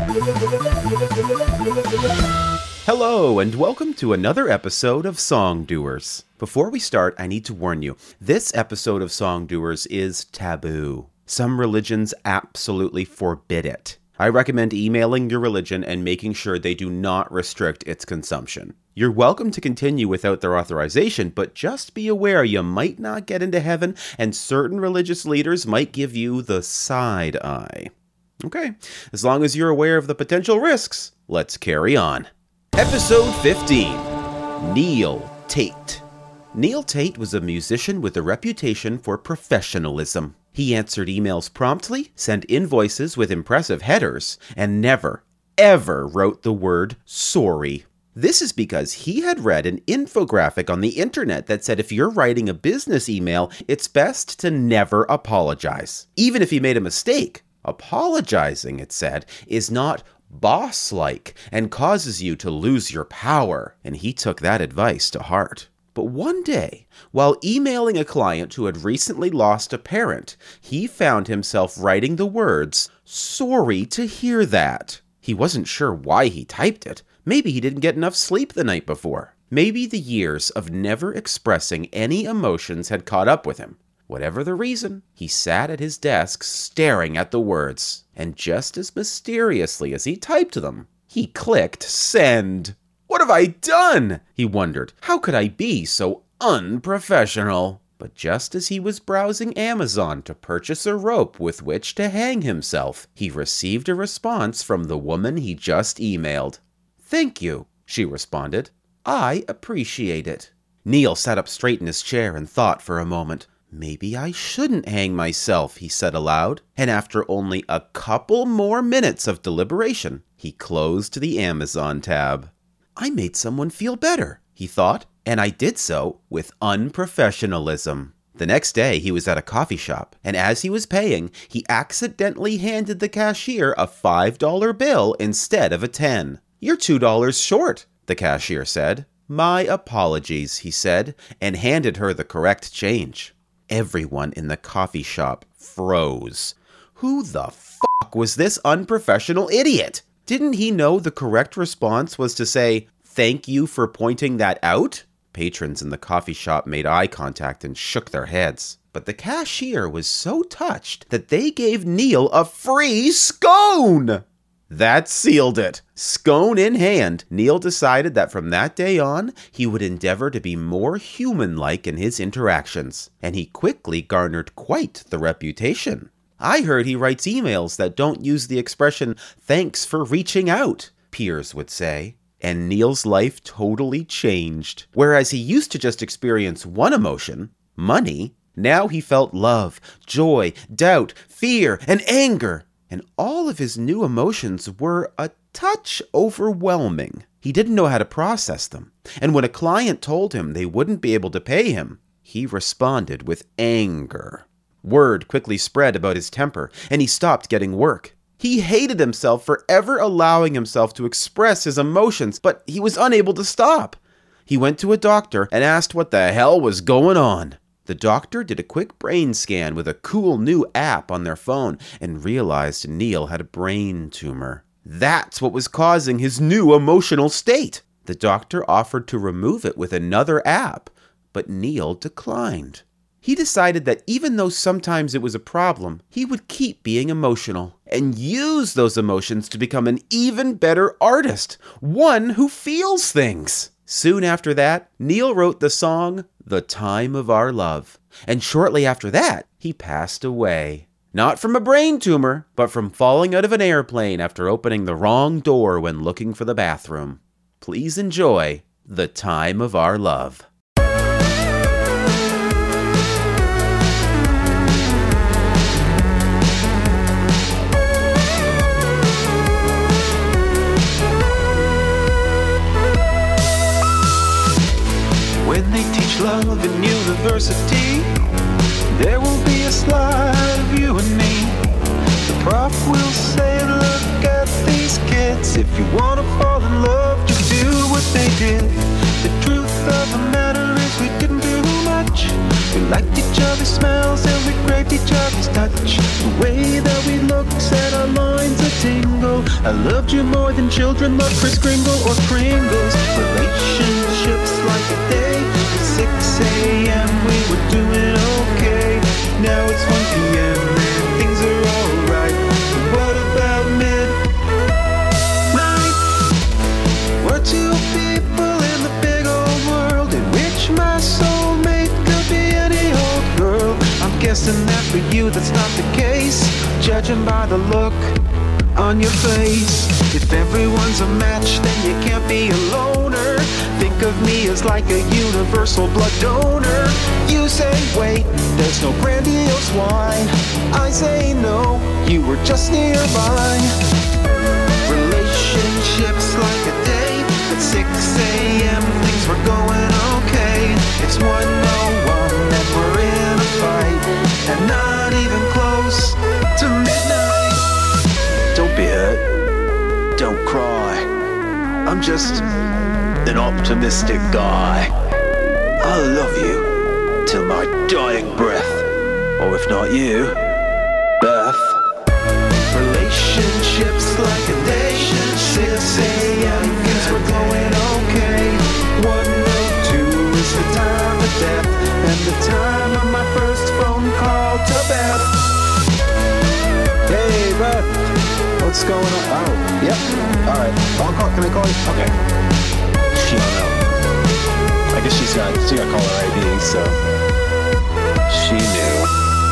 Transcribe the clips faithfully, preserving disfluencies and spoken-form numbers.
Hello, and welcome to another episode of Songdoers. Before we start, I need to warn you, this episode of Songdoers is taboo. Some religions absolutely forbid it. I recommend emailing your religion and making sure they do not restrict its consumption. You're welcome to continue without their authorization, but just be aware you might not get into heaven, and certain religious leaders might give you the side eye. Okay, as long as you're aware of the potential risks, let's carry on. Episode fifteen, Neil Tate. Neil Tate was a musician with a reputation for professionalism. He answered emails promptly, sent invoices with impressive headers, and never, ever wrote the word sorry. This is because he had read an infographic on the internet that said if you're writing a business email, it's best to never apologize. Even if he made a mistake, apologizing, it said, is not boss-like and causes you to lose your power. And he took that advice to heart. But one day, while emailing a client who had recently lost a parent, he found himself writing the words, "Sorry to hear that." He wasn't sure why he typed it. Maybe he didn't get enough sleep the night before. Maybe the years of never expressing any emotions had caught up with him. Whatever the reason, he sat at his desk staring at the words, and just as mysteriously as he typed them, he clicked send. What have I done? He wondered. How could I be so unprofessional? But just as he was browsing Amazon to purchase a rope with which to hang himself, he received a response from the woman he just emailed. "Thank you," she responded. "I appreciate it." Neil sat up straight in his chair and thought for a moment. Maybe I shouldn't hang myself, he said aloud, and after only a couple more minutes of deliberation, he closed the Amazon tab. I made someone feel better, he thought, and I did so with unprofessionalism. The next day, he was at a coffee shop, and as he was paying, he accidentally handed the cashier a five dollar bill instead of a ten. "You're two dollars short," the cashier said. "My apologies," he said, and handed her the correct change. Everyone in the coffee shop froze. Who the fuck was this unprofessional idiot? Didn't he know the correct response was to say, "Thank you for pointing that out"? Patrons in the coffee shop made eye contact and shook their heads. But the cashier was so touched that they gave Neil a free scone! That sealed it. Scone in hand, Neil decided that from that day on, he would endeavor to be more human-like in his interactions, and he quickly garnered quite the reputation. I heard he writes emails that don't use the expression, "thanks for reaching out," peers would say. And Neil's life totally changed. Whereas he used to just experience one emotion, money, now he felt love, joy, doubt, fear, and anger. And all of his new emotions were a touch overwhelming. He didn't know how to process them. And when a client told him they wouldn't be able to pay him, he responded with anger. Word quickly spread about his temper, and he stopped getting work. He hated himself for ever allowing himself to express his emotions, but he was unable to stop. He went to a doctor and asked what the hell was going on. The doctor did a quick brain scan with a cool new app on their phone and realized Neil had a brain tumor. That's what was causing his new emotional state. The doctor offered to remove it with another app, but Neil declined. He decided that even though sometimes it was a problem, he would keep being emotional and use those emotions to become an even better artist, one who feels things. Soon after that, Neil wrote the song, "The Time of Our Love." And shortly after that, he passed away. Not from a brain tumor, but from falling out of an airplane after opening the wrong door when looking for the bathroom. Please enjoy "The Time of Our Love." When they teach love in university, there will be a slide of you and me. The prof will say, look at these kids. If you want to fall in love, just do what they did. The truth of the matter is we didn't do much. We liked each other's smells and we craved each other's touch. The way that we looked set our loins a-ting. single. I loved you more than children love Kris Kringle or Pringles. Relationships like a day. At six a.m. we were doing okay. Now it's one p.m. and things are alright. What about midnight? We're two people in the big old world in which my soulmate could be any old girl. I'm guessing that for you that's not the case, judging by the look on your face. If everyone's a match, then you can't be a loner. Think of me as like a universal blood donor. You say wait, there's no grandiose why. I say no, you were just nearby. Relationships like a day. At six a.m. things were going okay. It's one oh one and we're in a fight, and not even close to midnight. Don't be hurt, don't cry. I'm just an optimistic guy. I'll love you till my dying breath, or if not you, Beth. Relationships like a day. six a.m. things were going okay. one oh two is the time of death, and the time of my first phone call to Beth. Hey Beth, what's going on? Oh, yep. Alright, I'll call, can I call you? Okay. She don't know. I guess she's got, she got caller I D, so she knew.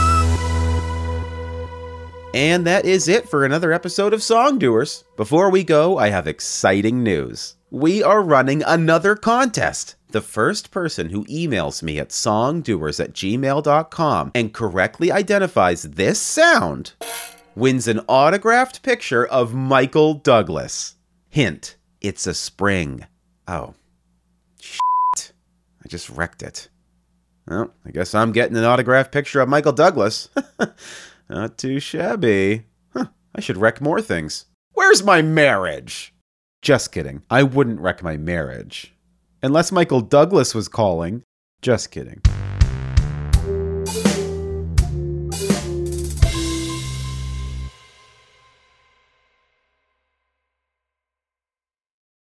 And that is it for another episode of Songdoers. Before we go, I have exciting news. We are running another contest. The first person who emails me at songdoers at gmail dot com and correctly identifies this sound wins an autographed picture of Michael Douglas. Hint, it's a spring. Oh, shit. I just wrecked it. Well, I guess I'm getting an autographed picture of Michael Douglas. Not too shabby. Huh, I should wreck more things. Where's my marriage? Just kidding. I wouldn't wreck my marriage. Unless Michael Douglas was calling. Just kidding.